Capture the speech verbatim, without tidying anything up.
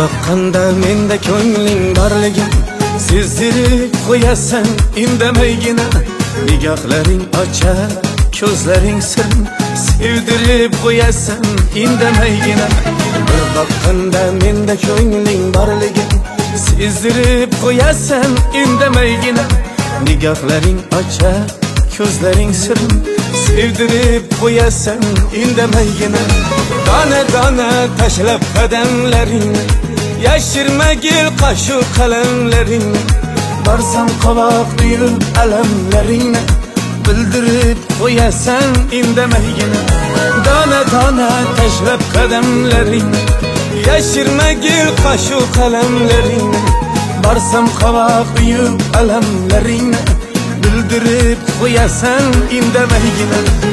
boqqanda menda ko'ngling borligin sezdirib qo'yasan indamaygina. Nigohlaring ochar ko'zlaring sirni sevdirib qo'yasan indamaygina. Bir boqqanda menda ko'ngling borligin sezdirib qo'yasan indamaygina. Nigohlaring ochar ko'zlaring sirni sevdirib qo'yasan indamaygina. Dona dona tashlab qadamlaringni yashirmagil qashu qalamlaringni. Barsam qovoq duyib alamlaringni bildirib qo'yasan indamaygina. Dona dona tashlab qadamlaringni yashirmagil qashu qalamlaringni. Barsam qovoq duyib alamlaringni bildirib qo'yasan indamaygina.